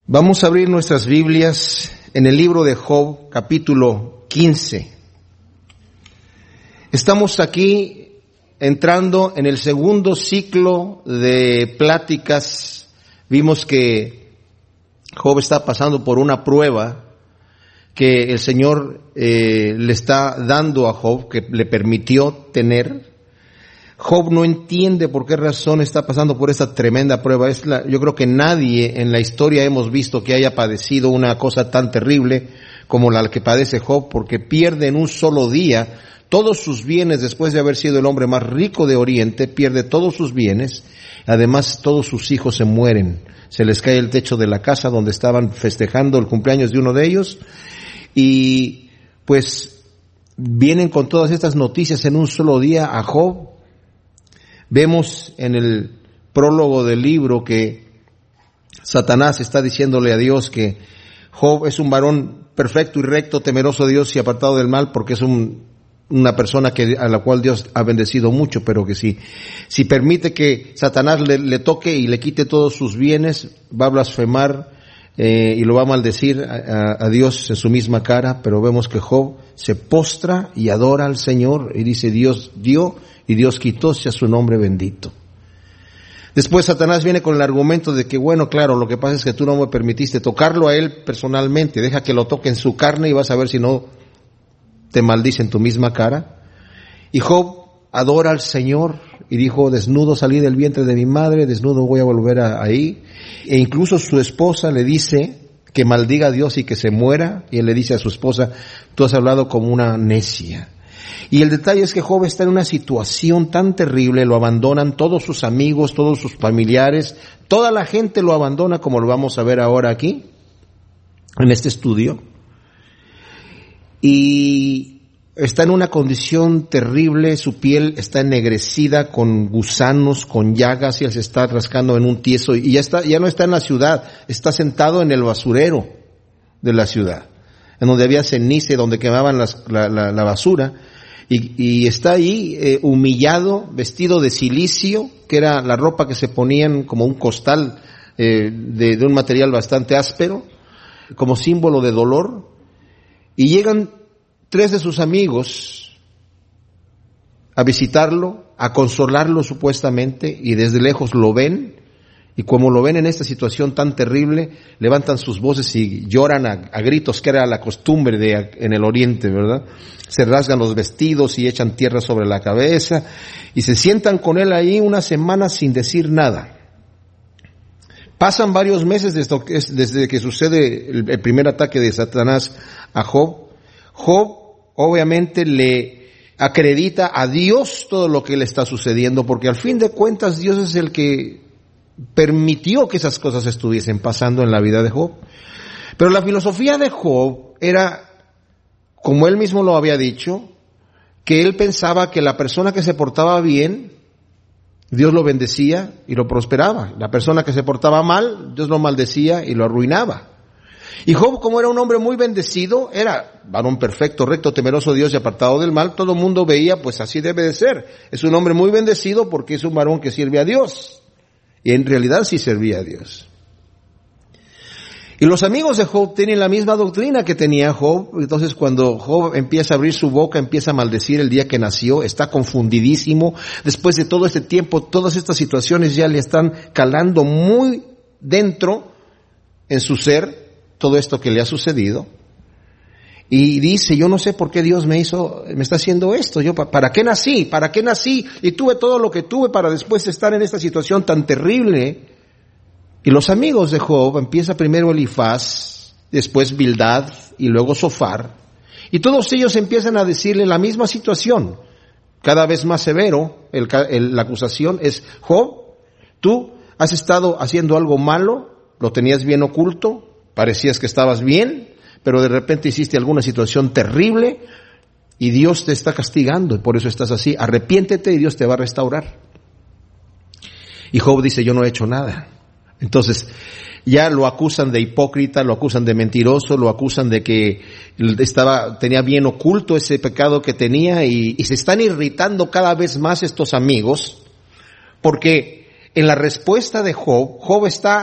Vamos a abrir nuestras Biblias en el libro de Job, capítulo 15. Estamos aquí entrando en el segundo ciclo de pláticas. Vimos que Job está pasando por una prueba que el Señor le está dando a Job, que le permitió tener. Job no entiende por qué razón está pasando por esta tremenda prueba. Yo creo que nadie en la historia hemos visto que haya padecido una cosa tan terrible como la que padece Job, porque pierde en un solo día todos sus bienes después de haber sido el hombre más rico de Oriente, pierde todos sus bienes, además todos sus hijos se mueren, se les cae el techo de la casa donde estaban festejando el cumpleaños de uno de ellos, y pues vienen con todas estas noticias en un solo día a Job. Vemos en el prólogo del libro que Satanás está diciéndole a Dios que Job es un varón perfecto y recto, temeroso de Dios y apartado del mal, porque es una persona a la cual Dios ha bendecido mucho, pero que si permite que Satanás le toque y le quite todos sus bienes, va a blasfemar y lo va a maldecir a Dios en su misma cara. Pero vemos que Job se postra y adora al Señor y dice: Dios dio y Dios quitó, sea su nombre bendito. Después Satanás viene con el argumento de que, bueno, claro, lo que pasa es que tú no me permitiste tocarlo a él personalmente, deja que lo toque en su carne y vas a ver si no te maldice en tu misma cara. Y Job adora al Señor y dijo: desnudo salí del vientre de mi madre, desnudo voy a volver ahí. E incluso su esposa le dice que maldiga a Dios y que se muera, y él le dice a su esposa: tú has hablado como una necia. Y el detalle es que Job está en una situación tan terrible, lo abandonan todos sus amigos, todos sus familiares, toda la gente lo abandona, como lo vamos a ver ahora aquí, en este estudio. Y está en una condición terrible, su piel está ennegrecida con gusanos, con llagas, y él se está rascando en un tieso, y ya no está en la ciudad, está sentado en el basurero de la ciudad, en donde había ceniza, donde quemaban la basura. Y está ahí humillado, vestido de cilicio, que era la ropa que se ponían como un costal de un material bastante áspero, como símbolo de dolor. Y llegan 3 de sus amigos a visitarlo, a consolarlo supuestamente, y desde lejos lo ven. Y como lo ven en esta situación tan terrible, levantan sus voces y lloran a gritos, que era la costumbre en el Oriente, ¿verdad? Se rasgan los vestidos y echan tierra sobre la cabeza y se sientan con él ahí una semana sin decir nada. Pasan varios meses desde que sucede el primer ataque de Satanás a Job. Job obviamente le acredita a Dios todo lo que le está sucediendo, porque al fin de cuentas Dios es el que permitió que esas cosas estuviesen pasando en la vida de Job. Pero la filosofía de Job era, como él mismo lo había dicho, que él pensaba que la persona que se portaba bien, Dios lo bendecía y lo prosperaba. La persona que se portaba mal, Dios lo maldecía y lo arruinaba. Y Job, como era un hombre muy bendecido, era varón perfecto, recto, temeroso de Dios y apartado del mal, todo el mundo veía, pues así debe de ser. Es un hombre muy bendecido porque es un varón que sirve a Dios. Y en realidad sí servía a Dios. Y los amigos de Job tienen la misma doctrina que tenía Job. Entonces cuando Job empieza a abrir su boca, empieza a maldecir el día que nació, está confundidísimo. Después de todo este tiempo, todas estas situaciones ya le están calando muy dentro en su ser, todo esto que le ha sucedido. Y dice: yo no sé por qué Dios me está haciendo esto. ¿Para qué nací? ¿Para qué nací? Y tuve todo lo que tuve para después estar en esta situación tan terrible. Y los amigos de Job, empieza primero Elifaz, después Bildad y luego Zofar. Y todos ellos empiezan a decirle la misma situación. Cada vez más severo, la acusación es: Job, tú has estado haciendo algo malo, lo tenías bien oculto, parecías que estabas bien, pero de repente hiciste alguna situación terrible y Dios te está castigando y por eso estás así. Arrepiéntete y Dios te va a restaurar. Y Job dice: yo no he hecho nada. Entonces ya lo acusan de hipócrita, lo acusan de mentiroso, lo acusan de que tenía bien oculto ese pecado que tenía, y se están irritando cada vez más estos amigos, porque en la respuesta de Job está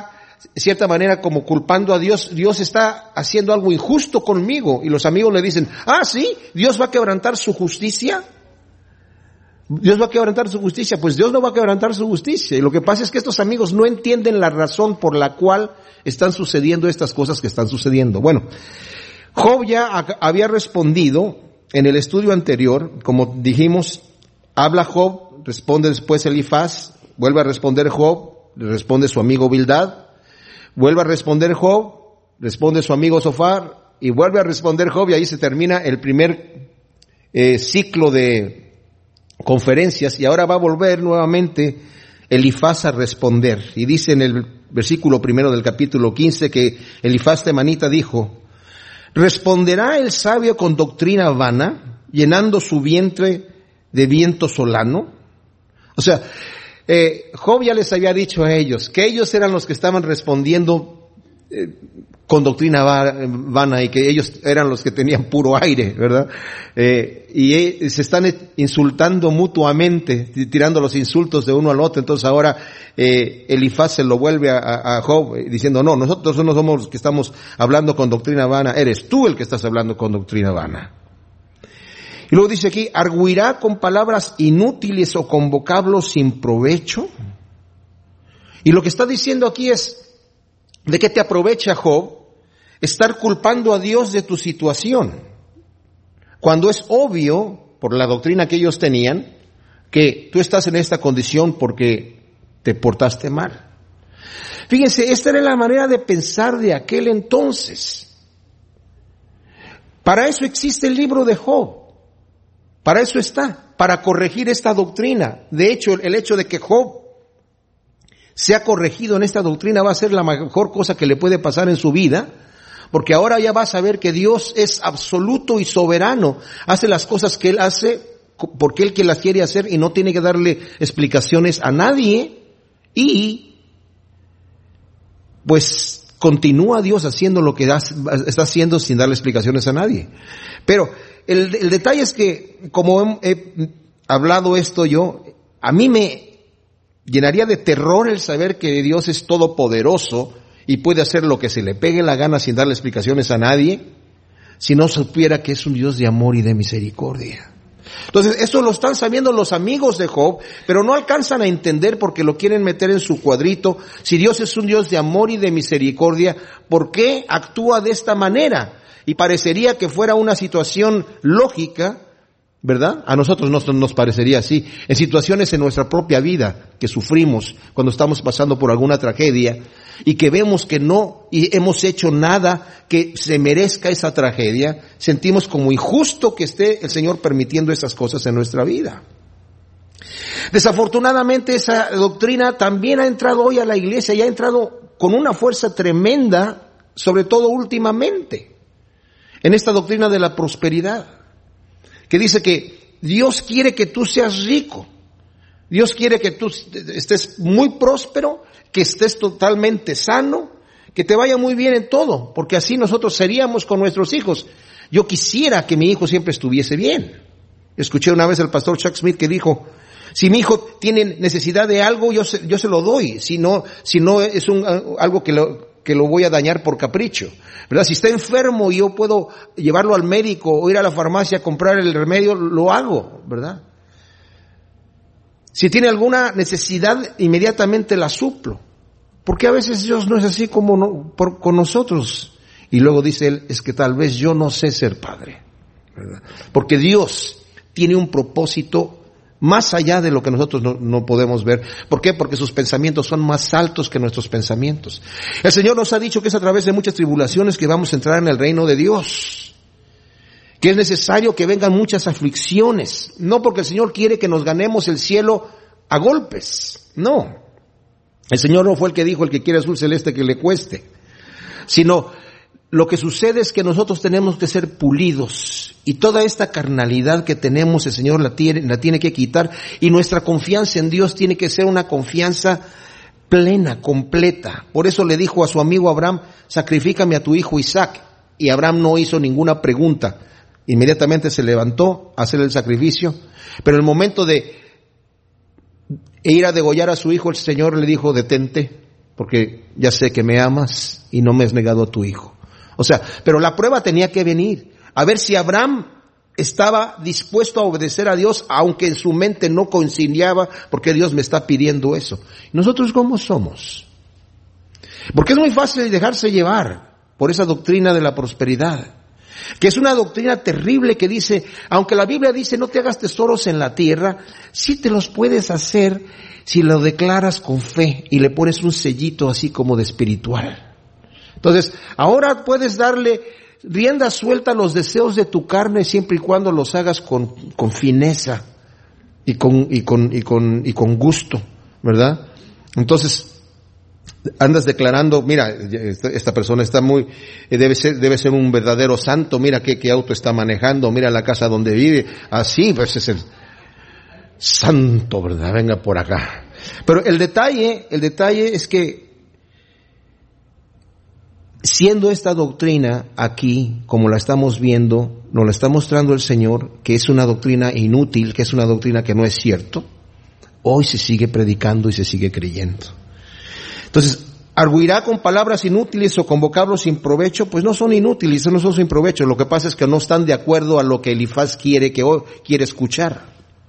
de cierta manera, como culpando a Dios. Dios está haciendo algo injusto conmigo. Y los amigos le dicen, sí, Dios va a quebrantar su justicia. Dios va a quebrantar su justicia. Pues Dios no va a quebrantar su justicia. Y lo que pasa es que estos amigos no entienden la razón por la cual están sucediendo estas cosas que están sucediendo. Bueno, Job ya había respondido en el estudio anterior. Como dijimos, habla Job, responde después Elifaz, vuelve a responder Job, le responde su amigo Bildad, vuelve a responder Job, responde su amigo Zofar, y vuelve a responder Job, y ahí se termina el primer ciclo de conferencias, y ahora va a volver nuevamente Elifaz a responder. Y dice en el versículo 1 del capítulo 15 que Elifaz temanita dijo: ¿responderá el sabio con doctrina vana, llenando su vientre de viento solano? O sea, Job ya les había dicho a ellos que ellos eran los que estaban respondiendo con doctrina vana, y que ellos eran los que tenían puro aire, ¿verdad? Y se están insultando mutuamente, tirando los insultos de uno al otro. Entonces ahora Elifaz se lo vuelve a Job diciendo: no, nosotros no somos los que estamos hablando con doctrina vana, eres tú el que estás hablando con doctrina vana. Y luego dice aquí: ¿arguirá con palabras inútiles o con vocablos sin provecho? Y lo que está diciendo aquí es: ¿de qué te aprovecha, Job, estar culpando a Dios de tu situación? Cuando es obvio, por la doctrina que ellos tenían, que tú estás en esta condición porque te portaste mal. Fíjense, esta era la manera de pensar de aquel entonces. Para eso existe el libro de Job. Para eso está, para corregir esta doctrina. De hecho, el hecho de que Job sea corregido en esta doctrina va a ser la mejor cosa que le puede pasar en su vida, porque ahora ya va a saber que Dios es absoluto y soberano, hace las cosas que Él hace porque Él que las quiere hacer y no tiene que darle explicaciones a nadie, y pues continúa Dios haciendo lo que está haciendo sin darle explicaciones a nadie. Pero el detalle es que, como he hablado esto yo, a mí me llenaría de terror el saber que Dios es todopoderoso y puede hacer lo que se le pegue la gana sin darle explicaciones a nadie, si no supiera que es un Dios de amor y de misericordia. Entonces, esto lo están sabiendo los amigos de Job, pero no alcanzan a entender porque lo quieren meter en su cuadrito. Si Dios es un Dios de amor y de misericordia, ¿por qué actúa de esta manera? Y parecería que fuera una situación lógica, ¿verdad? A nosotros nos parecería así. En situaciones en nuestra propia vida que sufrimos cuando estamos pasando por alguna tragedia y que vemos que no hemos hecho nada que se merezca esa tragedia, sentimos como injusto que esté el Señor permitiendo esas cosas en nuestra vida. Desafortunadamente esa doctrina también ha entrado hoy a la iglesia y ha entrado con una fuerza tremenda, sobre todo últimamente, en esta doctrina de la prosperidad, que dice que Dios quiere que tú seas rico, Dios quiere que tú estés muy próspero, que estés totalmente sano, que te vaya muy bien en todo, porque así nosotros seríamos con nuestros hijos. Yo quisiera que mi hijo siempre estuviese bien. Escuché una vez al pastor Chuck Smith que dijo: si mi hijo tiene necesidad de algo, yo se lo doy, si no es algo que lo voy a dañar por capricho, ¿verdad? Si está enfermo y yo puedo llevarlo al médico o ir a la farmacia a comprar el remedio, lo hago, ¿verdad? Si tiene alguna necesidad, inmediatamente la suplo. Porque a veces Dios no es así como con nosotros. Y luego dice él: es que tal vez yo no sé ser padre, ¿verdad? Porque Dios tiene un propósito más allá de lo que nosotros no podemos ver. ¿Por qué? Porque sus pensamientos son más altos que nuestros pensamientos. El Señor nos ha dicho que es a través de muchas tribulaciones que vamos a entrar en el reino de Dios, que es necesario que vengan muchas aflicciones, no porque el Señor quiere que nos ganemos el cielo a golpes, no. El Señor no fue el que dijo: el que quiere azul celeste que le cueste, sino lo que sucede es que nosotros tenemos que ser pulidos, y toda esta carnalidad que tenemos el Señor la tiene que quitar, y nuestra confianza en Dios tiene que ser una confianza plena, completa. Por eso le dijo a su amigo Abraham: sacrifícame a tu hijo Isaac. Y Abraham no hizo ninguna pregunta, inmediatamente se levantó a hacer el sacrificio. Pero en el momento de ir a degollar a su hijo, el Señor le dijo: detente, porque ya sé que me amas y no me has negado a tu hijo. O sea, pero la prueba tenía que venir, a ver si Abraham estaba dispuesto a obedecer a Dios, aunque en su mente no conciliaba, porque Dios me está pidiendo eso. ¿Nosotros cómo somos? Porque es muy fácil dejarse llevar por esa doctrina de la prosperidad, que es una doctrina terrible que dice, aunque la Biblia dice no te hagas tesoros en la tierra, sí te los puedes hacer si lo declaras con fe y le pones un sellito así como de espiritual. Entonces, ahora puedes darle rienda suelta a los deseos de tu carne siempre y cuando los hagas con fineza y con gusto, ¿verdad? Entonces, andas declarando, mira, esta persona está debe ser un verdadero santo, mira qué auto está manejando, mira la casa donde vive, así, pues es el santo, ¿verdad? Venga por acá. Pero el detalle es que, siendo esta doctrina aquí, como la estamos viendo, nos la está mostrando el Señor, que es una doctrina inútil, que es una doctrina que no es cierto, hoy se sigue predicando y se sigue creyendo. Entonces, arguirá con palabras inútiles o con vocablos sin provecho, pues no son inútiles, no son sin provecho. Lo que pasa es que no están de acuerdo a lo que Elifaz quiere escuchar.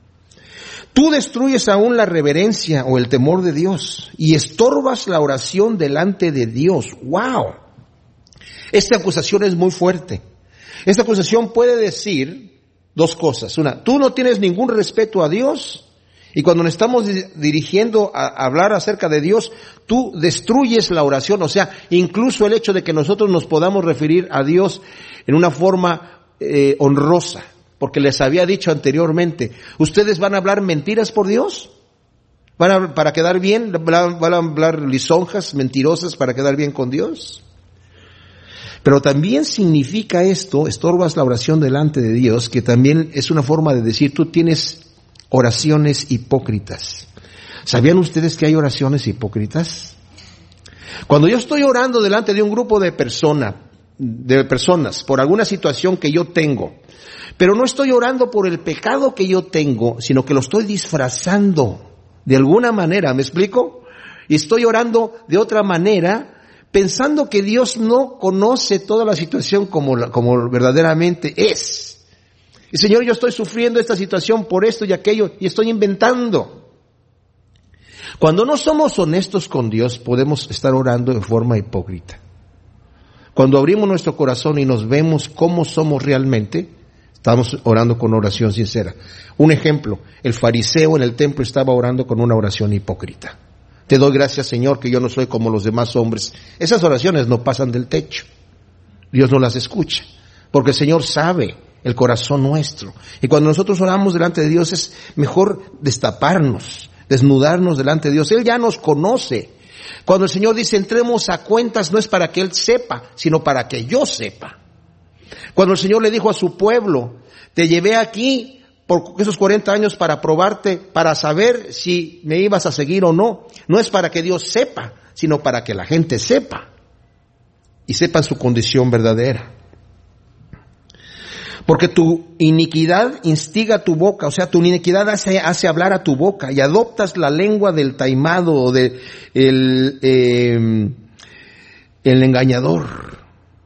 Tú destruyes aún la reverencia o el temor de Dios y estorbas la oración delante de Dios. ¡Wow! Esta acusación es muy fuerte. Esta acusación puede decir dos cosas. Una, tú no tienes ningún respeto a Dios. Y cuando nos estamos dirigiendo a hablar acerca de Dios, tú destruyes la oración. O sea, incluso el hecho de que nosotros nos podamos referir a Dios en una forma honrosa. Porque les había dicho anteriormente, ¿ustedes van a hablar mentiras por Dios? ¿Para quedar bien? ¿Van a hablar lisonjas mentirosas para quedar bien con Dios? Pero también significa esto, estorbas la oración delante de Dios, que también es una forma de decir, tú tienes oraciones hipócritas. ¿Sabían ustedes que hay oraciones hipócritas? Cuando yo estoy orando delante de un grupo de personas por alguna situación que yo tengo, pero no estoy orando por el pecado que yo tengo, sino que lo estoy disfrazando de alguna manera, ¿me explico? Y estoy orando de otra manera, pensando que Dios no conoce toda la situación como verdaderamente es. Y Señor, yo estoy sufriendo esta situación por esto y aquello, y estoy inventando. Cuando no somos honestos con Dios, podemos estar orando en forma hipócrita. Cuando abrimos nuestro corazón y nos vemos cómo somos realmente, estamos orando con oración sincera. Un ejemplo, el fariseo en el templo estaba orando con una oración hipócrita. Te doy gracias, Señor, que yo no soy como los demás hombres. Esas oraciones no pasan del techo. Dios no las escucha, porque el Señor sabe el corazón nuestro. Y cuando nosotros oramos delante de Dios es mejor destaparnos, desnudarnos delante de Dios. Él ya nos conoce. Cuando el Señor dice entremos a cuentas, no es para que Él sepa, sino para que yo sepa. Cuando el Señor le dijo a su pueblo, te llevé aquí por esos 40 años para probarte, para saber si me ibas a seguir o no. No es para que Dios sepa, sino para que la gente sepa. Y sepan su condición verdadera. Porque tu iniquidad instiga tu boca, o sea, tu iniquidad hace hablar a tu boca, y adoptas la lengua del taimado o el engañador.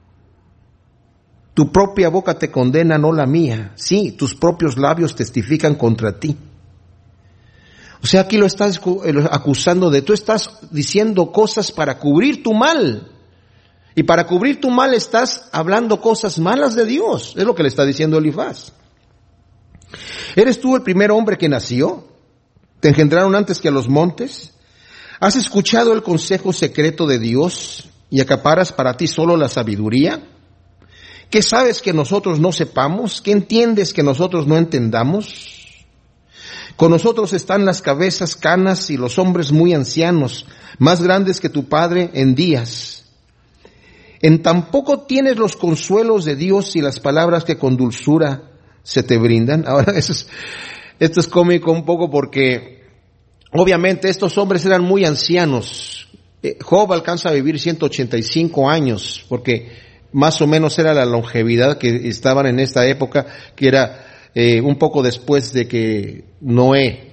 Tu propia boca te condena, no la mía. Sí, tus propios labios testifican contra ti. O sea, aquí lo estás acusando tú estás diciendo cosas para cubrir tu mal. Y para cubrir tu mal estás hablando cosas malas de Dios. Es lo que le está diciendo Elifaz. ¿Eres tú el primer hombre que nació? ¿Te engendraron antes que a los montes? ¿Has escuchado el consejo secreto de Dios y acaparas para ti solo la sabiduría? ¿Qué sabes que nosotros no sepamos? ¿Qué entiendes que nosotros no entendamos? Con nosotros están las cabezas canas y los hombres muy ancianos, más grandes que tu padre en días. En tan poco tienes los consuelos de Dios y las palabras que con dulzura se te brindan. Ahora, esto es cómico un poco porque obviamente estos hombres eran muy ancianos. Job alcanza a vivir 185 años porque más o menos era la longevidad que estaban en esta época, que era un poco después de que Noé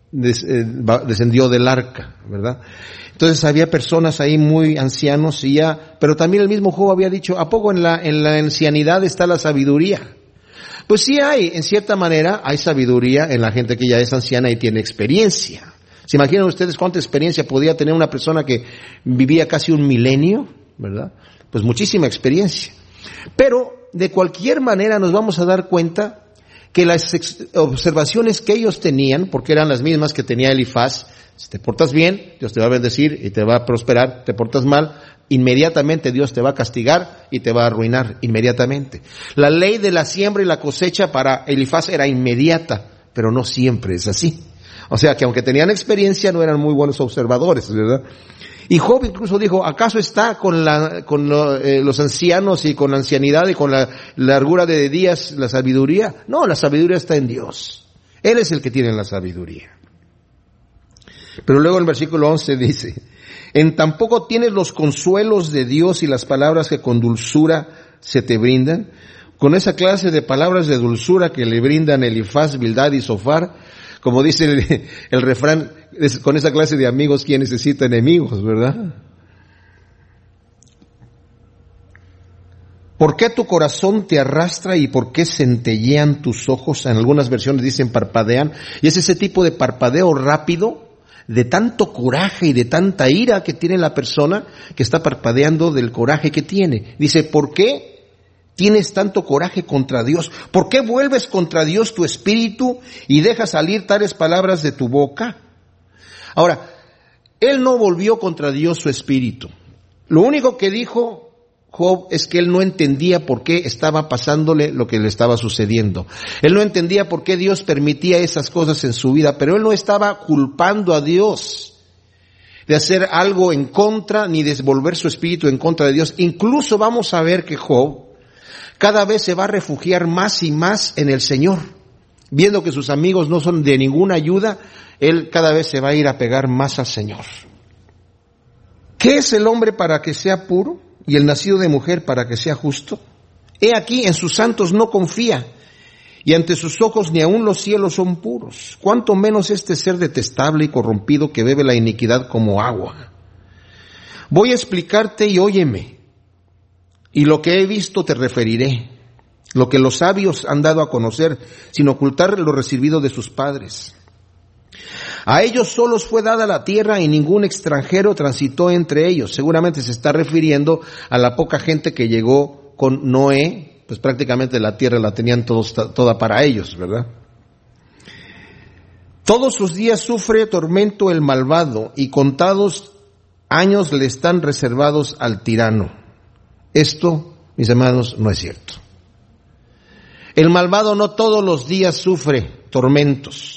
descendió del arca, ¿verdad? Entonces había personas ahí muy ancianos pero también el mismo Job había dicho, ¿a poco en la ancianidad está la sabiduría? Pues sí hay, en cierta manera, hay sabiduría en la gente que ya es anciana y tiene experiencia. ¿Se imaginan ustedes cuánta experiencia podía tener una persona que vivía casi un milenio, verdad? Pues muchísima experiencia. Pero, de cualquier manera nos vamos a dar cuenta que las observaciones que ellos tenían, porque eran las mismas que tenía Elifaz, si te portas bien, Dios te va a bendecir y te va a prosperar, te portas mal, inmediatamente Dios te va a castigar y te va a arruinar, inmediatamente. La ley de la siembra y la cosecha para Elifaz era inmediata, pero no siempre es así. O sea que aunque tenían experiencia, no eran muy buenos observadores, ¿verdad? Y Job incluso dijo, ¿acaso está con los ancianos y con la ancianidad y con la largura de días la sabiduría? No, la sabiduría está en Dios. Él es el que tiene la sabiduría. Pero luego en el versículo 11 dice, en tampoco tienes los consuelos de Dios y las palabras que con dulzura se te brindan. Con esa clase de palabras de dulzura que le brindan Elifaz, Bildad y Zofar, como dice el refrán, con esa clase de amigos, ¿quién necesita enemigos, verdad? ¿Por qué tu corazón te arrastra y por qué centellean tus ojos? En algunas versiones dicen parpadean. Y es ese tipo de parpadeo rápido, de tanto coraje y de tanta ira que tiene la persona que está parpadeando del coraje que tiene. Dice, ¿por qué tienes tanto coraje contra Dios? ¿Por qué vuelves contra Dios tu espíritu y dejas salir tales palabras de tu boca? Ahora, él no volvió contra Dios su espíritu. Lo único que dijo Job es que él no entendía por qué estaba pasándole lo que le estaba sucediendo. Él no entendía por qué Dios permitía esas cosas en su vida, pero él no estaba culpando a Dios de hacer algo en contra, ni de volver su espíritu en contra de Dios. Incluso vamos a ver que Job cada vez se va a refugiar más y más en el Señor. Viendo que sus amigos no son de ninguna ayuda, él cada vez se va a ir a pegar más al Señor. ¿Qué es el hombre para que sea puro? Y el nacido de mujer para que sea justo. He aquí, en sus santos no confía, y ante sus ojos ni aun los cielos son puros. Cuánto menos este ser detestable y corrompido que bebe la iniquidad como agua. Voy a explicarte y óyeme, y lo que he visto te referiré, lo que los sabios han dado a conocer, sin ocultar lo recibido de sus padres. A ellos solos fue dada la tierra y ningún extranjero transitó entre ellos. Seguramente se está refiriendo a la poca gente que llegó con Noé, pues prácticamente la tierra la tenían toda para ellos, ¿verdad? Todos sus días sufre tormento el malvado y contados años le están reservados al tirano. Esto, mis hermanos, no es cierto. El malvado no todos los días sufre tormentos.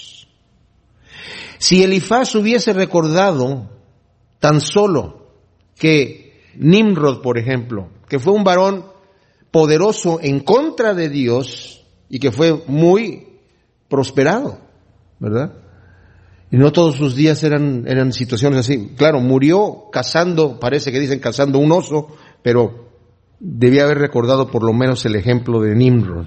Si Elifaz hubiese recordado tan solo que Nimrod, por ejemplo, que fue un varón poderoso en contra de Dios y que fue muy prosperado, ¿verdad? Y no todos sus días eran situaciones así. Claro, murió cazando, parece que dicen cazando un oso, pero debía haber recordado por lo menos el ejemplo de Nimrod.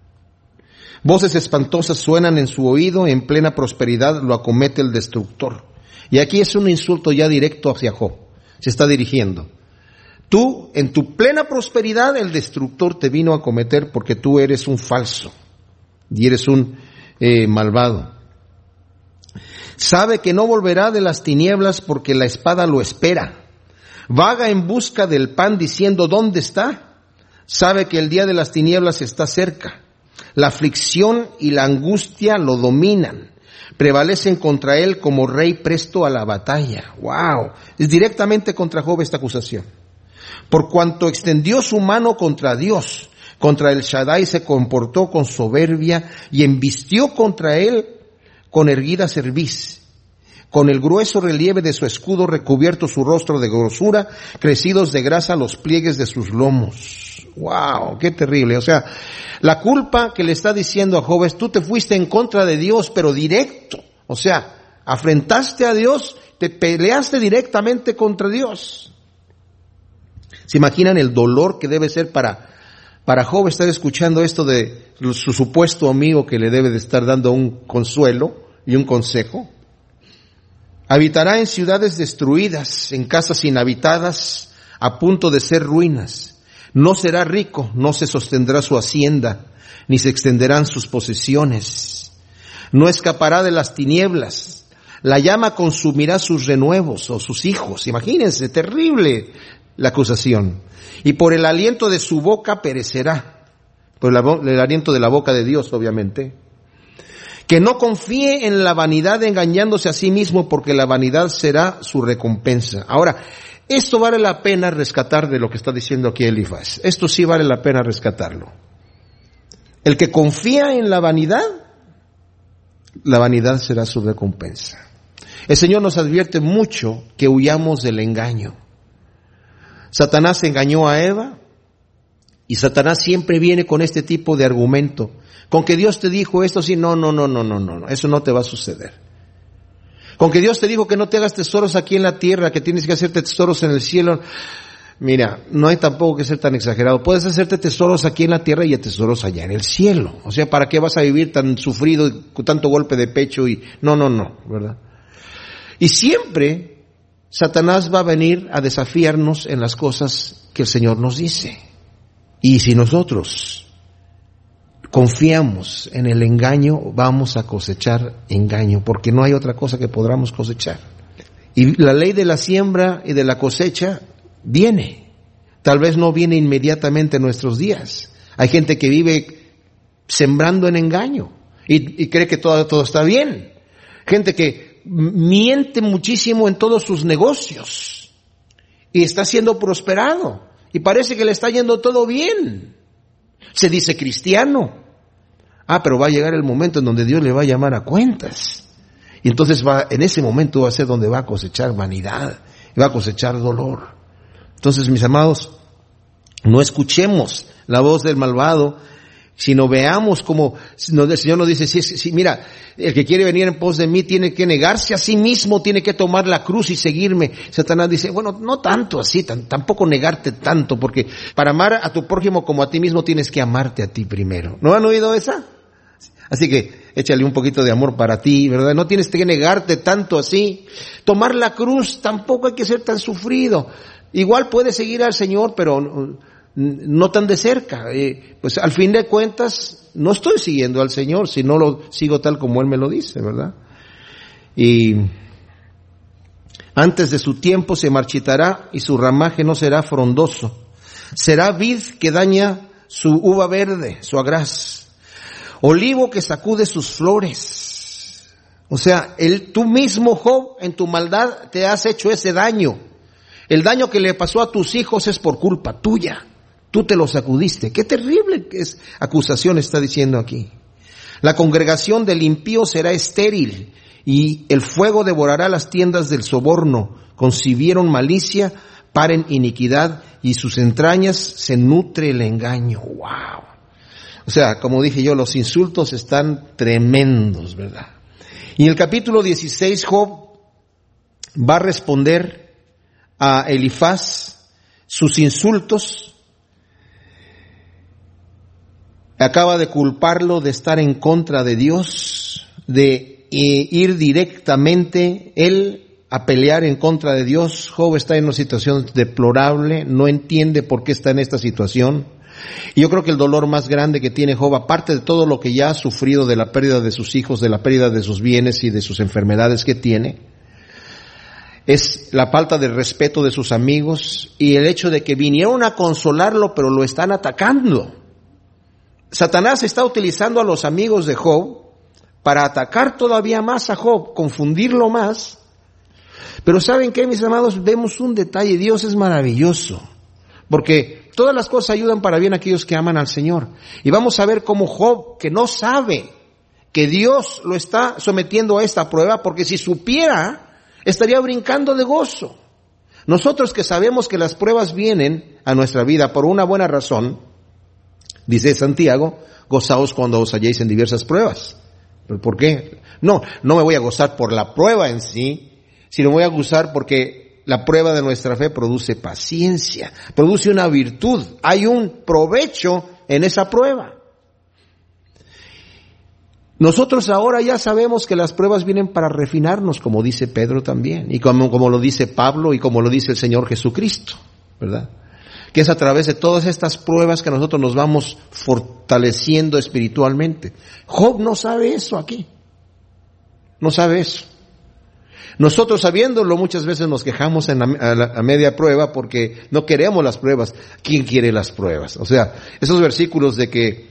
Voces espantosas suenan en su oído, en plena prosperidad lo acomete el destructor. Y aquí es un insulto ya directo hacia Job. Se está dirigiendo. Tú, en tu plena prosperidad, el destructor te vino a acometer porque tú eres un falso y eres un malvado. Sabe que no volverá de las tinieblas porque la espada lo espera. Vaga en busca del pan diciendo, ¿dónde está? Sabe que el día de las tinieblas está cerca. La aflicción y la angustia lo dominan. Prevalecen contra él como rey presto a la batalla. ¡Wow! Es directamente contra Job esta acusación. Por cuanto extendió su mano contra Dios, contra el Shaddai se comportó con soberbia y embistió contra él con erguida cerviz. Con el grueso relieve de su escudo recubierto su rostro de grosura, crecidos de grasa los pliegues de sus lomos. ¡Wow! ¡Qué terrible! O sea, la culpa que le está diciendo a Job es, tú te fuiste en contra de Dios, pero directo. O sea, afrentaste a Dios, te peleaste directamente contra Dios. ¿Se imaginan el dolor que debe ser para Job estar escuchando esto de su supuesto amigo que le debe de estar dando un consuelo y un consejo? Habitará en ciudades destruidas, en casas inhabitadas, a punto de ser ruinas. No será rico, no se sostendrá su hacienda, ni se extenderán sus posesiones. No escapará de las tinieblas. La llama consumirá sus renuevos o sus hijos. Imagínense, terrible la acusación. Y por el aliento de su boca perecerá. Por el aliento de la boca de Dios, obviamente. Que no confíe en la vanidad engañándose a sí mismo, porque la vanidad será su recompensa. Ahora, esto vale la pena rescatar de lo que está diciendo aquí Elifaz. Esto sí vale la pena rescatarlo. El que confía en la vanidad será su recompensa. El Señor nos advierte mucho que huyamos del engaño. Satanás engañó a Eva y Satanás siempre viene con este tipo de argumento. Con que Dios te dijo esto, sí, no, eso no te va a suceder. Con que Dios te dijo que no te hagas tesoros aquí en la tierra, que tienes que hacerte tesoros en el cielo. Mira, no hay tampoco que ser tan exagerado. Puedes hacerte tesoros aquí en la tierra y tesoros allá en el cielo. O sea, ¿para qué vas a vivir tan sufrido y con tanto golpe de pecho? Y no, ¿verdad? Y siempre Satanás va a venir a desafiarnos en las cosas que el Señor nos dice. Y si nosotros confiamos en el engaño, vamos a cosechar engaño, porque no hay otra cosa que podamos cosechar. Y la ley de la siembra y de la cosecha viene. Tal vez no viene inmediatamente en nuestros días. Hay gente que vive sembrando en engaño y cree que todo está bien. Gente que miente muchísimo en todos sus negocios y está siendo prosperado y parece que le está yendo todo bien. Se dice cristiano. Pero va a llegar el momento en donde Dios le va a llamar a cuentas. Y entonces en ese momento va a ser donde va a cosechar vanidad, va a cosechar dolor. Entonces, mis amados, no escuchemos la voz del malvado, sino veamos como el Señor nos dice, sí, mira, el que quiere venir en pos de mí tiene que negarse a sí mismo, tiene que tomar la cruz y seguirme. Satanás dice, bueno, no tanto así, tampoco negarte tanto, porque para amar a tu prójimo como a ti mismo tienes que amarte a ti primero. ¿No han oído esa? Así que échale un poquito de amor para ti, ¿verdad? No tienes que negarte tanto así. Tomar la cruz, tampoco hay que ser tan sufrido. Igual puedes seguir al Señor, pero no tan de cerca. Pues al fin de cuentas, no estoy siguiendo al Señor, si no lo sigo tal como Él me lo dice, ¿verdad? Y antes de su tiempo se marchitará y su ramaje no será frondoso. Será vid que daña su uva verde, su agraz. Olivo que sacude sus flores. O sea, tú mismo, Job, en tu maldad te has hecho ese daño. El daño que le pasó a tus hijos es por culpa tuya. Tú te lo sacudiste. Qué terrible acusación está diciendo aquí. La congregación del impío será estéril y el fuego devorará las tiendas del soborno. Concibieron malicia, paren iniquidad y sus entrañas se nutre el engaño. ¡Wow! O sea, como dije yo, los insultos están tremendos, ¿verdad? Y en el capítulo 16, Job va a responder a Elifaz sus insultos. Acaba de culparlo de estar en contra de Dios, de ir directamente él a pelear en contra de Dios. Job está en una situación deplorable, no entiende por qué está en esta situación. Y yo creo que el dolor más grande que tiene Job, aparte de todo lo que ya ha sufrido de la pérdida de sus hijos, de la pérdida de sus bienes y de sus enfermedades que tiene, es la falta de respeto de sus amigos y el hecho de que vinieron a consolarlo, pero lo están atacando. Satanás está utilizando a los amigos de Job para atacar todavía más a Job, confundirlo más. Pero ¿saben qué, mis amados? Vemos un detalle. Dios es maravilloso, porque todas las cosas ayudan para bien a aquellos que aman al Señor. Y vamos a ver cómo Job, que no sabe que Dios lo está sometiendo a esta prueba, porque si supiera, estaría brincando de gozo. Nosotros que sabemos que las pruebas vienen a nuestra vida por una buena razón, dice Santiago, gozaos cuando os halléis en diversas pruebas. ¿Pero por qué? No me voy a gozar por la prueba en sí, sino voy a gozar porque la prueba de nuestra fe produce paciencia, produce una virtud, hay un provecho en esa prueba. Nosotros ahora ya sabemos que las pruebas vienen para refinarnos, como dice Pedro también, y como lo dice Pablo y como lo dice el Señor Jesucristo, ¿verdad? Que es a través de todas estas pruebas que nosotros nos vamos fortaleciendo espiritualmente. Job no sabe eso aquí. No sabe eso. Nosotros sabiéndolo muchas veces nos quejamos a media prueba porque no queremos las pruebas. ¿Quién quiere las pruebas? O sea, esos versículos de que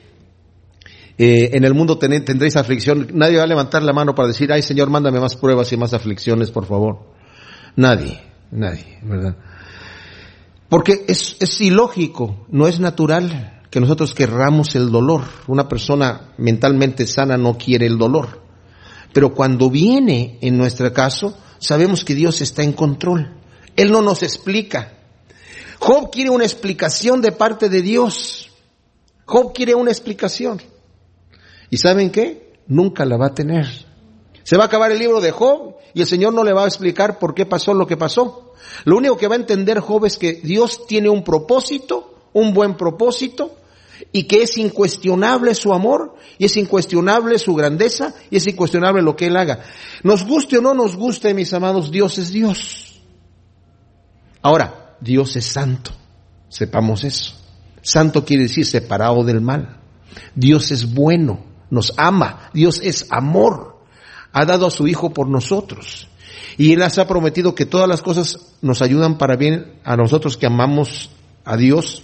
en el mundo tendréis aflicción, nadie va a levantar la mano para decir, ay Señor, mándame más pruebas y más aflicciones, por favor. Nadie, ¿verdad? Porque es ilógico, no es natural que nosotros querramos el dolor. Una persona mentalmente sana no quiere el dolor. Pero cuando viene, en nuestro caso, sabemos que Dios está en control. Él no nos explica. Job quiere una explicación de parte de Dios. Job quiere una explicación. ¿Y saben qué? Nunca la va a tener. Se va a acabar el libro de Job y el Señor no le va a explicar por qué pasó lo que pasó. Lo único que va a entender Job es que Dios tiene un propósito, un buen propósito, y que es incuestionable su amor, y es incuestionable su grandeza, y es incuestionable lo que Él haga. Nos guste o no nos guste, mis amados, Dios es Dios. Ahora, Dios es santo, sepamos eso. Santo quiere decir separado del mal. Dios es bueno, nos ama, Dios es amor, ha dado a su Hijo por nosotros. Y Él nos ha prometido que todas las cosas nos ayudan para bien a nosotros que amamos a Dios.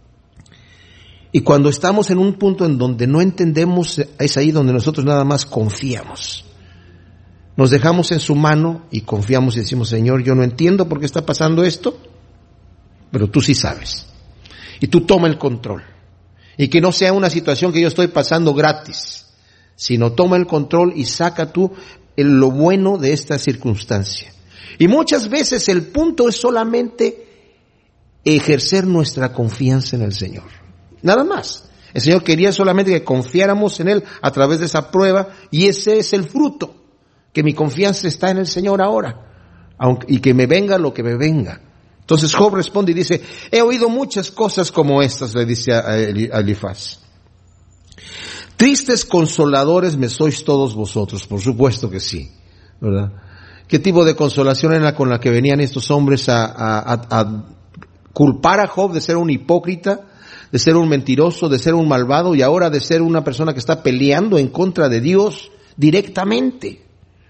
Y cuando estamos en un punto en donde no entendemos, es ahí donde nosotros nada más confiamos. Nos dejamos en su mano y confiamos y decimos, Señor, yo no entiendo por qué está pasando esto, pero tú sí sabes. Y tú toma el control. Y que no sea una situación que yo estoy pasando gratis, sino toma el control y saca tú lo bueno de esta circunstancia. Y muchas veces el punto es solamente ejercer nuestra confianza en el Señor. Nada más. El Señor quería solamente que confiáramos en Él a través de esa prueba, y ese es el fruto, que mi confianza está en el Señor ahora, y que me venga lo que me venga. Entonces Job responde y dice, he oído muchas cosas como estas, le dice a Elifaz. Tristes consoladores me sois todos vosotros. Por supuesto que sí, ¿verdad? ¿Qué tipo de consolación era la con la que venían estos hombres a culpar a Job de ser un hipócrita, de ser un mentiroso, de ser un malvado, y ahora de ser una persona que está peleando en contra de Dios directamente?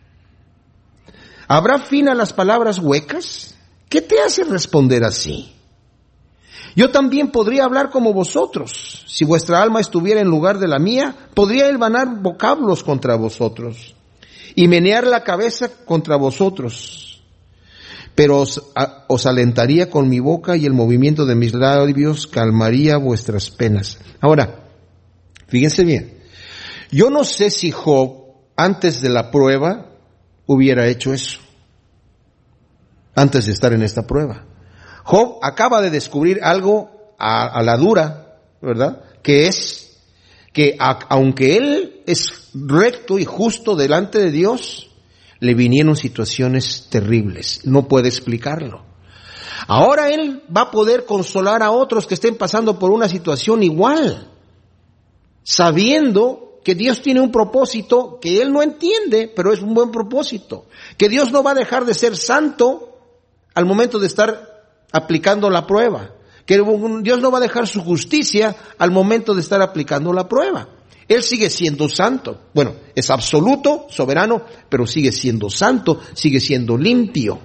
¿Habrá fin a las palabras huecas? ¿Qué te hace responder así? Yo también podría hablar como vosotros. Si vuestra alma estuviera en lugar de la mía, podría hilvanar vocablos contra vosotros y menear la cabeza contra vosotros. Pero os alentaría con mi boca, y el movimiento de mis labios calmaría vuestras penas. Ahora, fíjense bien. Yo no sé si Job, antes de la prueba, hubiera hecho eso. Antes de estar en esta prueba. Job acaba de descubrir algo a la dura, ¿verdad? Que es que aunque él es recto y justo delante de Dios, le vinieron situaciones terribles. No puede explicarlo. Ahora él va a poder consolar a otros que estén pasando por una situación igual, sabiendo que Dios tiene un propósito que él no entiende, pero es un buen propósito. Que Dios no va a dejar de ser santo al momento de estar aplicando la prueba. Que Dios no va a dejar su justicia al momento de estar aplicando la prueba. Él sigue siendo santo. Bueno, es absoluto, soberano, pero sigue siendo santo, sigue siendo limpio.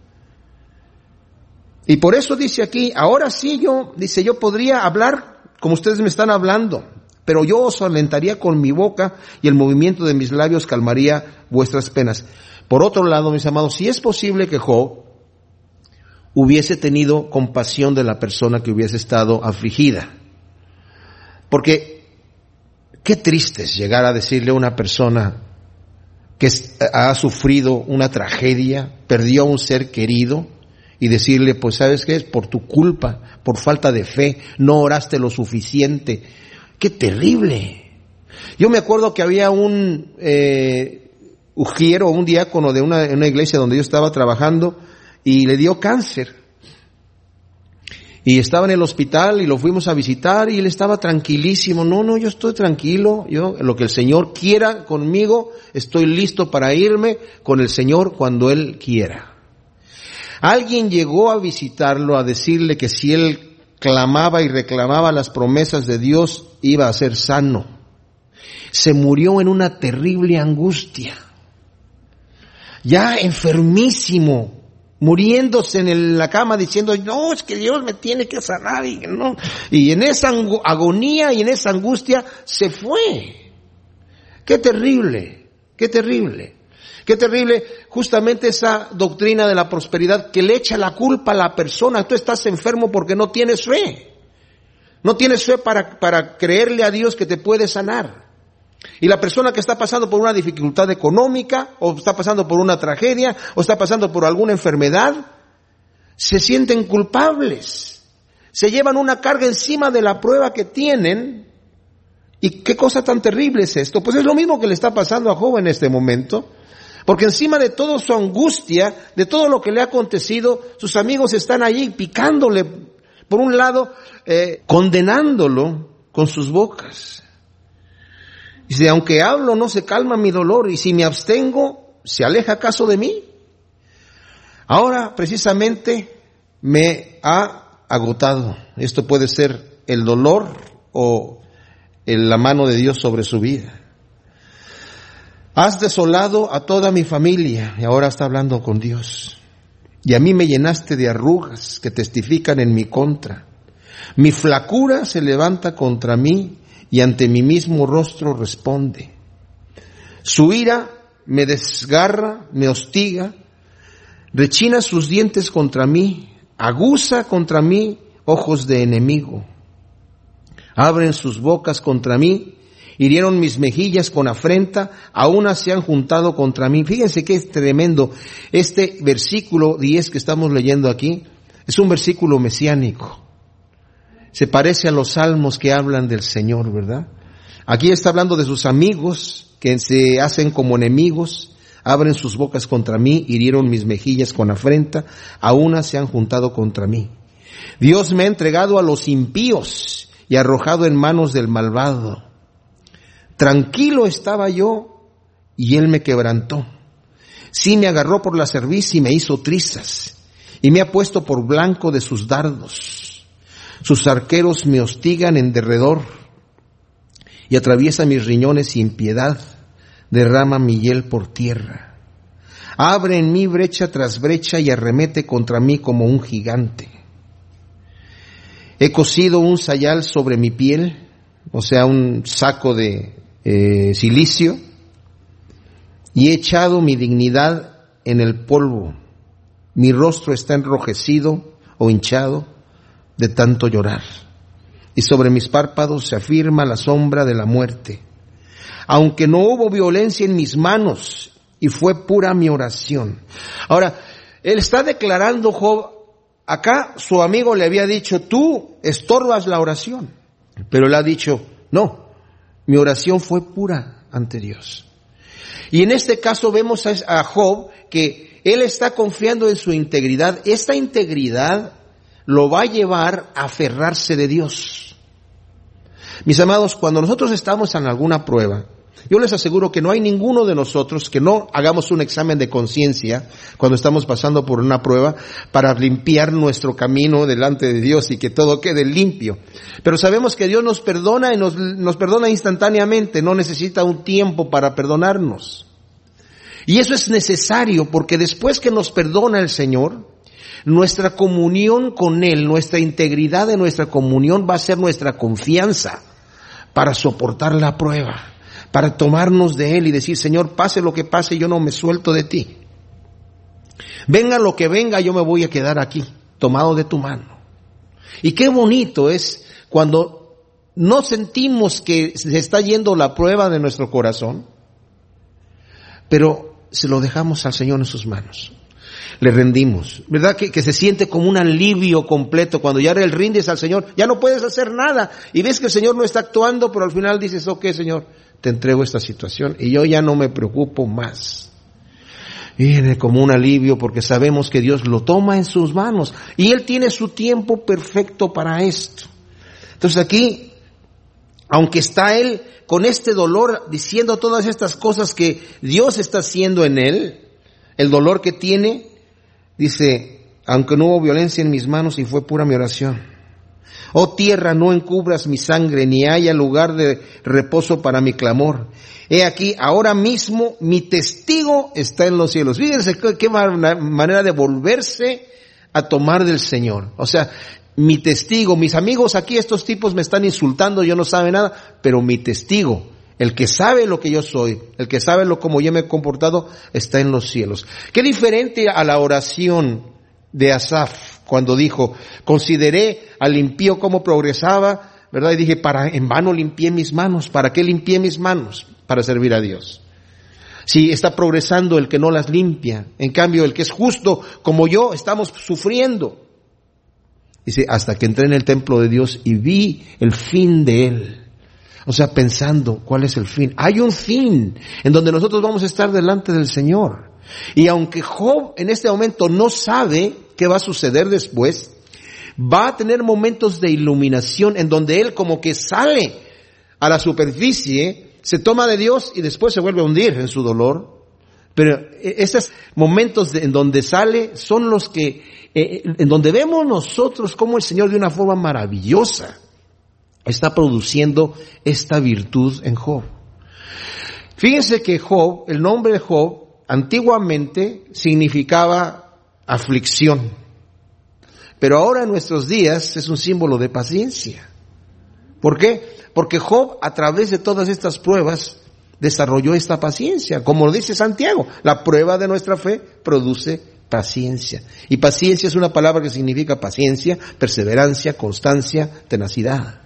Y por eso dice aquí, ahora sí yo podría hablar como ustedes me están hablando, pero yo os alentaría con mi boca, y el movimiento de mis labios calmaría vuestras penas. Por otro lado, mis amados, si es posible que Job hubiese tenido compasión de la persona que hubiese estado afligida. Porque qué triste es llegar a decirle a una persona que ha sufrido una tragedia, perdió a un ser querido, y decirle, pues ¿sabes qué? Es por tu culpa, por falta de fe, no oraste lo suficiente. ¡Qué terrible! Yo me acuerdo que había un ujiero, un diácono de una iglesia donde yo estaba trabajando, y le dio cáncer. Y estaba en el hospital y lo fuimos a visitar y él estaba tranquilísimo. No, yo estoy tranquilo. Yo, lo que el Señor quiera conmigo, estoy listo para irme con el Señor cuando Él quiera. Alguien llegó a visitarlo a decirle que si él clamaba y reclamaba las promesas de Dios, iba a ser sano. Se murió en una terrible angustia. Ya enfermísimo, muriéndose en la cama diciendo, no, es que Dios me tiene que sanar. Y en esa agonía y en esa angustia se fue. Qué terrible, qué terrible. Qué terrible justamente esa doctrina de la prosperidad que le echa la culpa a la persona. Tú estás enfermo porque no tienes fe. No tienes fe para creerle a Dios que te puede sanar. Y la persona que está pasando por una dificultad económica, o está pasando por una tragedia, o está pasando por alguna enfermedad, se sienten culpables. Se llevan una carga encima de la prueba que tienen. ¿Y qué cosa tan terrible es esto? Pues es lo mismo que le está pasando a Job en este momento. Porque encima de toda su angustia, de todo lo que le ha acontecido, sus amigos están allí picándole, por un lado, condenándolo con sus bocas. Dice, aunque hablo no se calma mi dolor, y si me abstengo, ¿se aleja acaso de mí? Ahora, precisamente, me ha agotado. Esto puede ser el dolor o la mano de Dios sobre su vida. Has desolado a toda mi familia, y ahora está hablando con Dios. Y a mí me llenaste de arrugas que testifican en mi contra. Mi flacura se levanta contra mí y ante mi mismo rostro responde. Su ira me desgarra, me hostiga, rechina sus dientes contra mí, aguza contra mí ojos de enemigo. Abren sus bocas contra mí, hirieron mis mejillas con afrenta, aún se han juntado contra mí. Fíjense qué es tremendo. Este versículo 10 que estamos leyendo aquí es un versículo mesiánico. Se parece a los salmos que hablan del Señor, ¿verdad? Aquí está hablando de sus amigos que se hacen como enemigos, abren sus bocas contra mí, hirieron mis mejillas con afrenta, aún se han juntado contra mí. Dios me ha entregado a los impíos y arrojado en manos del malvado. Tranquilo estaba yo y él me quebrantó. Sí me agarró por la cerviz y me hizo trizas y me ha puesto por blanco de sus dardos. Sus arqueros me hostigan en derredor y atraviesa mis riñones sin piedad, derrama mi hiel por tierra. Abre en mí brecha tras brecha y arremete contra mí como un gigante. He cosido un sayal sobre mi piel, o sea, un saco de silicio, y he echado mi dignidad en el polvo. Mi rostro está enrojecido o hinchado de tanto llorar, y sobre mis párpados se afirma la sombra de la muerte. Aunque no hubo violencia en mis manos, y fue pura mi oración. Ahora, él está declarando, Job, acá su amigo le había dicho, tú estorbas la oración, pero él ha dicho, no, mi oración fue pura ante Dios. Y en este caso vemos a Job que él está confiando en su integridad. Esta integridad lo va a llevar a aferrarse de Dios. Mis amados, cuando nosotros estamos en alguna prueba, yo les aseguro que no hay ninguno de nosotros que no hagamos un examen de conciencia cuando estamos pasando por una prueba para limpiar nuestro camino delante de Dios y que todo quede limpio. Pero sabemos que Dios nos perdona y nos perdona instantáneamente, no necesita un tiempo para perdonarnos. Y eso es necesario porque después que nos perdona el Señor, nuestra comunión con Él, nuestra integridad de nuestra comunión va a ser nuestra confianza para soportar la prueba, para tomarnos de Él y decir, Señor, pase lo que pase, yo no me suelto de ti. Venga lo que venga, yo me voy a quedar aquí, tomado de tu mano. Y qué bonito es cuando no sentimos que se está yendo la prueba de nuestro corazón, pero se lo dejamos al Señor en sus manos. Le rendimos, ¿verdad? Que se siente como un alivio completo cuando ya le rindes al Señor, ya no puedes hacer nada y ves que el Señor no está actuando, pero al final dices, ok, Señor, te entrego esta situación y yo ya no me preocupo más. viene como un alivio porque sabemos que Dios lo toma en sus manos y Él tiene su tiempo perfecto para esto. Entonces aquí, aunque está él con este dolor diciendo todas estas cosas que Dios está haciendo en él, el dolor que tiene, dice, aunque no hubo violencia en mis manos y fue pura mi oración. Oh tierra, no encubras mi sangre, ni haya lugar de reposo para mi clamor. He aquí, ahora mismo mi testigo está en los cielos. Fíjense qué manera de volverse a tomar del Señor. O sea, mi testigo, mis amigos aquí, estos tipos me están insultando, yo no sabe nada, pero mi testigo, el que sabe lo que yo soy, el que sabe cómo yo me he comportado, está en los cielos. Qué diferente a la oración de Asaf, cuando dijo, consideré al impío cómo progresaba, ¿verdad? Y dije, en vano limpié mis manos. ¿Para qué limpié mis manos? Para servir a Dios. Si está progresando el que no las limpia, en cambio el que es justo como yo, estamos sufriendo. Dice, hasta que entré en el templo de Dios y vi el fin de él. O sea, pensando, ¿cuál es el fin? Hay un fin en donde nosotros vamos a estar delante del Señor. Y aunque Job en este momento no sabe qué va a suceder después, va a tener momentos de iluminación en donde él como que sale a la superficie, se toma de Dios y después se vuelve a hundir en su dolor. Pero esos momentos en donde sale son los que, en donde vemos nosotros cómo el Señor de una forma maravillosa está produciendo esta virtud en Job. Fíjense que Job, el nombre de Job, antiguamente significaba aflicción. Pero ahora en nuestros días es un símbolo de paciencia. ¿Por qué? Porque Job, a través de todas estas pruebas, desarrolló esta paciencia. Como dice Santiago, la prueba de nuestra fe produce paciencia. Y paciencia es una palabra que significa paciencia, perseverancia, constancia, tenacidad.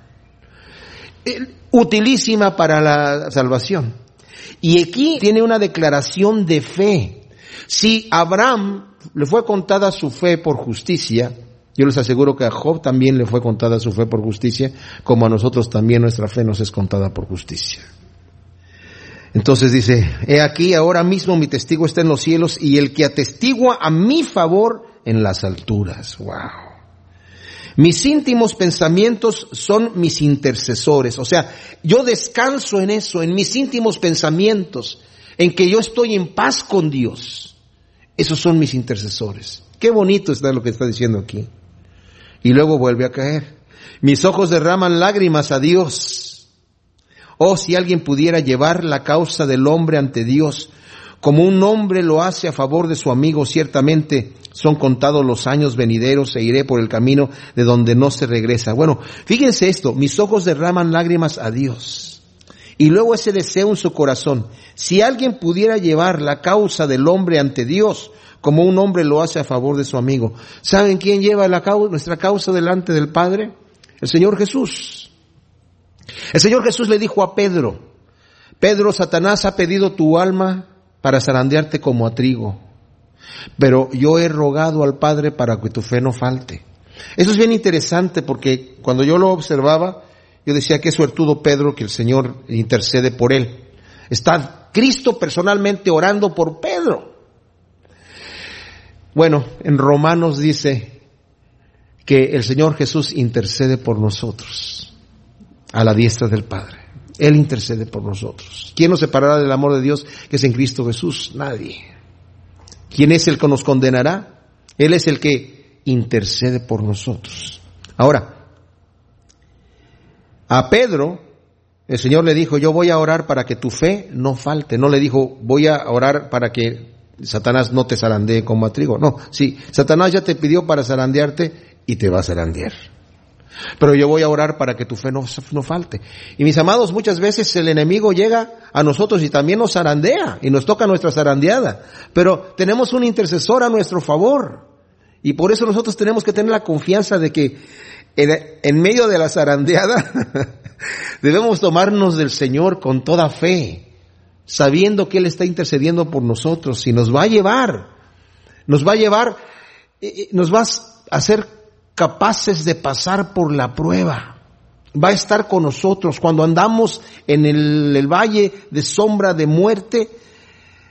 Utilísima para la salvación. Y aquí tiene una declaración de fe. Si a Abraham le fue contada su fe por justicia, yo les aseguro que a Job también le fue contada su fe por justicia, como a nosotros también nuestra fe nos es contada por justicia. Entonces dice, he aquí ahora mismo mi testigo está en los cielos y el que atestigua a mi favor en las alturas. Wow. Mis íntimos pensamientos son mis intercesores. O sea, yo descanso en eso, en mis íntimos pensamientos, en que yo estoy en paz con Dios. Esos son mis intercesores. Qué bonito está lo que está diciendo aquí. Y luego vuelve a caer. Mis ojos derraman lágrimas a Dios. Oh, si alguien pudiera llevar la causa del hombre ante Dios, como un hombre lo hace a favor de su amigo, ciertamente son contados los años venideros e iré por el camino de donde no se regresa. Bueno, fíjense esto, mis ojos derraman lágrimas a Dios. Y luego ese deseo en su corazón. Si alguien pudiera llevar la causa del hombre ante Dios, como un hombre lo hace a favor de su amigo. ¿Saben quién lleva nuestra causa delante del Padre? El Señor Jesús. El Señor Jesús le dijo a Pedro, Pedro, Satanás ha pedido tu alma para zarandearte como a trigo, pero yo he rogado al Padre para que tu fe no falte. Eso es bien interesante porque cuando yo lo observaba, yo decía qué suertudo Pedro que el Señor intercede por él. Está Cristo personalmente orando por Pedro. Bueno, en Romanos dice que el Señor Jesús intercede por nosotros a la diestra del Padre. Él intercede por nosotros. ¿Quién nos separará del amor de Dios que es en Cristo Jesús? Nadie. ¿Quién es el que nos condenará? Él es el que intercede por nosotros. Ahora, a Pedro, el Señor le dijo, yo voy a orar para que tu fe no falte. No le dijo, voy a orar para que Satanás no te zarandee como a trigo. No, sí, Satanás ya te pidió para zarandearte y te va a zarandear. Pero yo voy a orar para que tu fe no falte. Y mis amados, muchas veces el enemigo llega a nosotros y también nos zarandea y nos toca nuestra zarandeada. Pero tenemos un intercesor a nuestro favor. Y por eso nosotros tenemos que tener la confianza de que en medio de la zarandeada debemos tomarnos del Señor con toda fe, sabiendo que Él está intercediendo por nosotros y nos va a hacer capaces de pasar por la prueba. Va a estar con nosotros cuando andamos en el valle de sombra de muerte.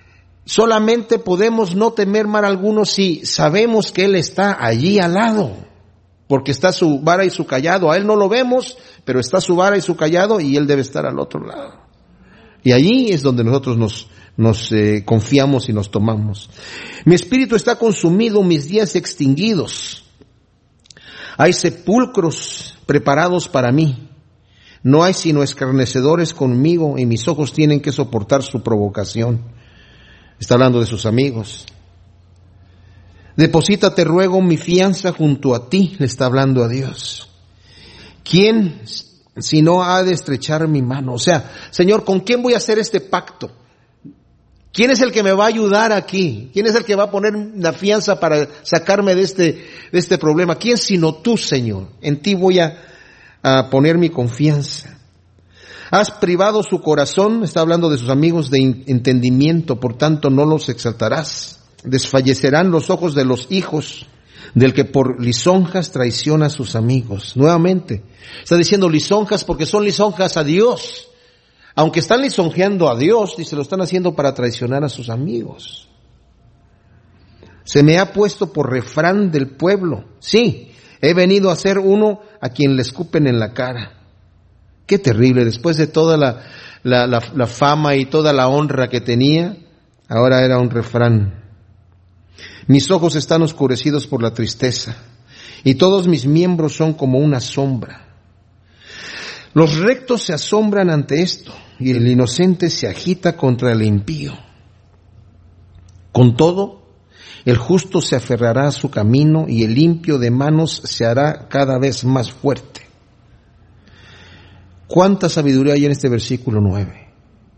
Solamente podemos no temer mal alguno si sabemos que Él está allí al lado, porque está su vara y su cayado. A Él no lo vemos, pero está su vara y su cayado y Él debe estar al otro lado. Y allí es donde nosotros nos confiamos y nos tomamos. Mi espíritu está consumido, mis días extinguidos. Hay sepulcros preparados para mí. No hay sino escarnecedores conmigo y mis ojos tienen que soportar su provocación. Está hablando de sus amigos. Deposita, te ruego, mi fianza junto a ti, le está hablando a Dios. ¿Quién si no ha de estrechar mi mano? O sea, Señor, ¿con quién voy a hacer este pacto? ¿Quién es el que me va a ayudar aquí? ¿Quién es el que va a poner la fianza para sacarme de este problema? ¿Quién sino tú, Señor? En ti voy a poner mi confianza. Has privado su corazón, está hablando de sus amigos, de entendimiento, por tanto no los exaltarás. Desfallecerán los ojos de los hijos del que por lisonjas traiciona a sus amigos. Nuevamente, está diciendo lisonjas porque son lisonjas a Dios. Aunque están lisonjeando a Dios, y se lo están haciendo para traicionar a sus amigos. Se me ha puesto por refrán del pueblo. Sí, he venido a ser uno a quien le escupen en la cara. Qué terrible, después de toda la fama y toda la honra que tenía, ahora era un refrán. Mis ojos están oscurecidos por la tristeza, y todos mis miembros son como una sombra. Los rectos se asombran ante esto, y el inocente se agita contra el impío. Con todo, el justo se aferrará a su camino, y el limpio de manos se hará cada vez más fuerte. Cuánta sabiduría hay en este versículo 9.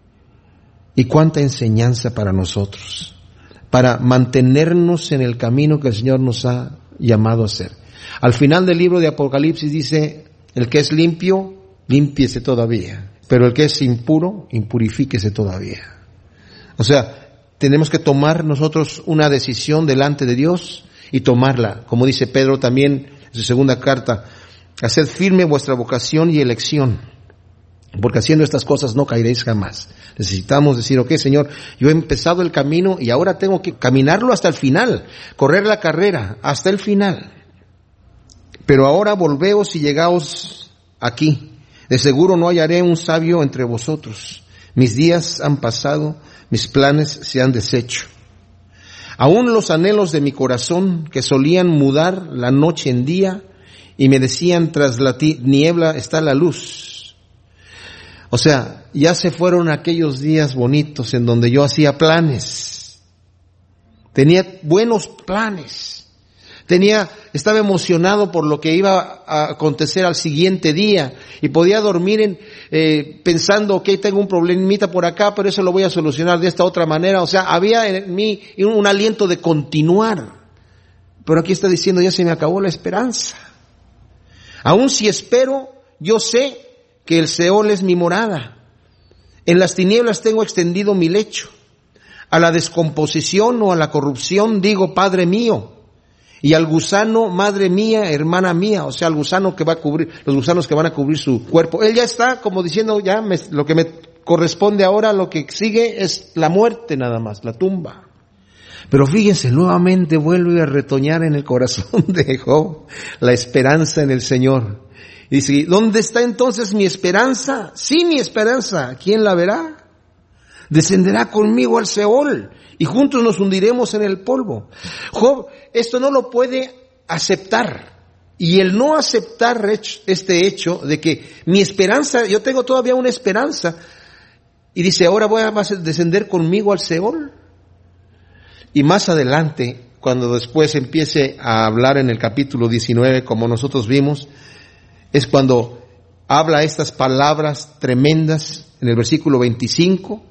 Y cuánta enseñanza para nosotros, para mantenernos en el camino que el Señor nos ha llamado a hacer. Al final del libro de Apocalipsis dice, el que es limpio, límpiese todavía, pero el que es impuro, impurifíquese todavía. O sea, tenemos que tomar nosotros una decisión delante de Dios y tomarla, como dice Pedro también en su segunda carta, haced firme vuestra vocación y elección, porque haciendo estas cosas no caeréis jamás. Necesitamos decir, ok, Señor, yo he empezado el camino y ahora tengo que caminarlo hasta el final, correr la carrera hasta el final. Pero ahora volveos y llegaos aquí. De seguro no hallaré un sabio entre vosotros. Mis días han pasado, mis planes se han deshecho. Aún los anhelos de mi corazón, que solían mudar la noche en día, y me decían, tras la niebla está la luz. O sea, ya se fueron aquellos días bonitos en donde yo hacía planes. Tenía buenos planes. Estaba emocionado por lo que iba a acontecer al siguiente día y podía dormir pensando, ok, tengo un problemita por acá, pero eso lo voy a solucionar de esta otra manera. O sea, había en mí un aliento de continuar. Pero aquí está diciendo, ya se me acabó la esperanza. Aún si espero, yo sé que el Seol es mi morada. En las tinieblas tengo extendido mi lecho. A la descomposición o a la corrupción digo, Padre mío. Y al gusano, madre mía, hermana mía, o sea, al gusano que va a cubrir, los gusanos que van a cubrir su cuerpo. Él ya está como diciendo, lo que me corresponde ahora, lo que sigue es la muerte nada más, la tumba. Pero fíjense, nuevamente vuelve a retoñar en el corazón de Job la esperanza en el Señor. Y dice, ¿dónde está entonces mi esperanza? Sí, mi esperanza, ¿quién la verá? Descenderá conmigo al Seol y juntos nos hundiremos en el polvo. Job, esto no lo puede aceptar. Y el no aceptar este hecho de que mi esperanza, yo tengo todavía una esperanza. Y dice, ahora vas a descender conmigo al Seol. Y más adelante, cuando después empiece a hablar en el capítulo 19, como nosotros vimos, es cuando habla estas palabras tremendas en el versículo 25.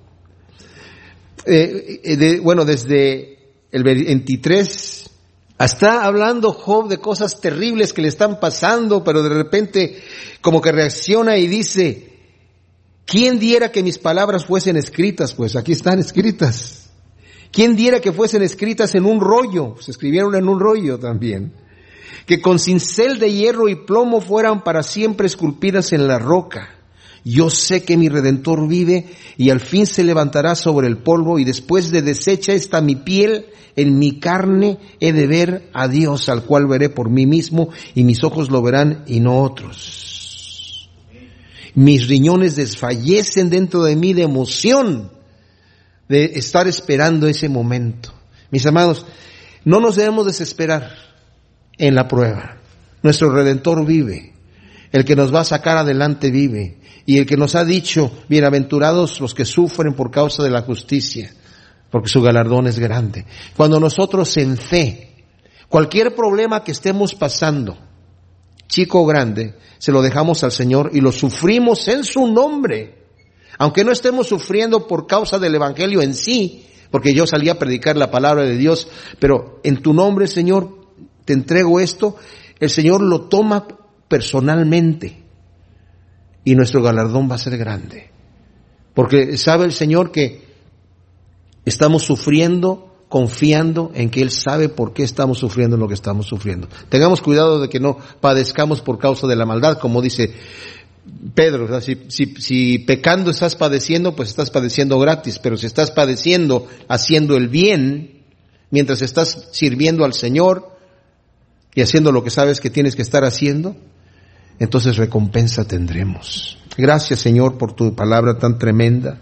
Desde el 23 está hablando Job de cosas terribles que le están pasando, pero de repente como que reacciona y dice, ¿quién diera que mis palabras fuesen escritas? Pues aquí están escritas. ¿Quién diera que fuesen escritas en un rollo? Se escribieron en un rollo también. Que con cincel de hierro y plomo fueran para siempre esculpidas en la roca. Yo sé que mi Redentor vive y al fin se levantará sobre el polvo, y después de deshecha esta mi piel, en mi carne he de ver a Dios, al cual veré por mí mismo, y mis ojos lo verán y no otros. Mis riñones desfallecen dentro de mí de emoción de estar esperando ese momento. Mis amados, no nos debemos desesperar en la prueba. Nuestro Redentor vive. El que nos va a sacar adelante vive. Y el que nos ha dicho, bienaventurados los que sufren por causa de la justicia, porque su galardón es grande. Cuando nosotros en fe, cualquier problema que estemos pasando, chico o grande, se lo dejamos al Señor y lo sufrimos en su nombre. Aunque no estemos sufriendo por causa del Evangelio en sí, porque yo salí a predicar la palabra de Dios, pero en tu nombre, Señor, te entrego esto, el Señor lo toma personalmente y nuestro galardón va a ser grande. Porque sabe el Señor que estamos sufriendo, confiando en que Él sabe por qué estamos sufriendo lo que estamos sufriendo. Tengamos cuidado de que no padezcamos por causa de la maldad, como dice Pedro, ¿verdad? Si pecando estás padeciendo, pues estás padeciendo gratis, pero si estás padeciendo haciendo el bien, mientras estás sirviendo al Señor y haciendo lo que sabes que tienes que estar haciendo, entonces recompensa tendremos. Gracias, Señor, por tu palabra tan tremenda.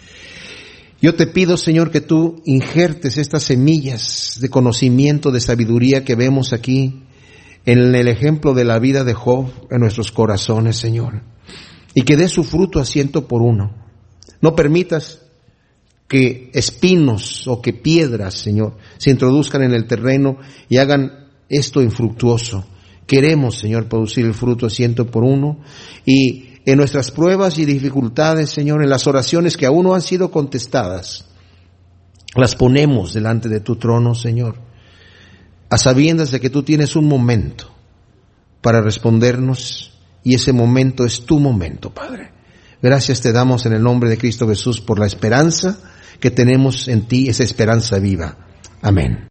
Yo te pido, Señor, que tú injertes estas semillas de conocimiento, de sabiduría que vemos aquí en el ejemplo de la vida de Job en nuestros corazones, Señor, y que dé su fruto a 100%. No permitas que espinos o que piedras, Señor, se introduzcan en el terreno y hagan esto infructuoso. Queremos, Señor, producir el fruto a 100%, y en nuestras pruebas y dificultades, Señor, en las oraciones que aún no han sido contestadas, las ponemos delante de tu trono, Señor, a sabiendas de que tú tienes un momento para respondernos, y ese momento es tu momento, Padre. Gracias te damos en el nombre de Cristo Jesús por la esperanza que tenemos en ti, esa esperanza viva. Amén.